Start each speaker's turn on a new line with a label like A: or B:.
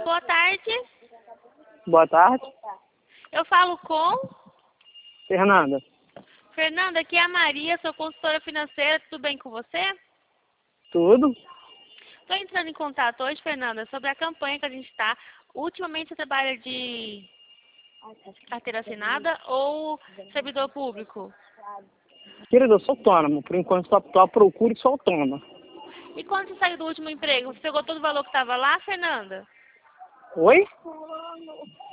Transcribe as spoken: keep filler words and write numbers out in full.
A: Boa tarde.
B: Boa tarde.
A: Eu falo com...
B: Fernanda.
A: Fernanda, aqui é a Maria, sou consultora financeira. Tudo bem com você?
B: Tudo?
A: Estou entrando em contato hoje, Fernanda, sobre a campanha que a gente está. Ultimamente você trabalha de carteira assinada ou servidor público?
B: Querida, eu sou autônomo. Por enquanto, estou à procura e sou autônoma.
A: E quando você saiu do último emprego, você pegou todo o valor que estava lá, Fernanda?
B: Oi?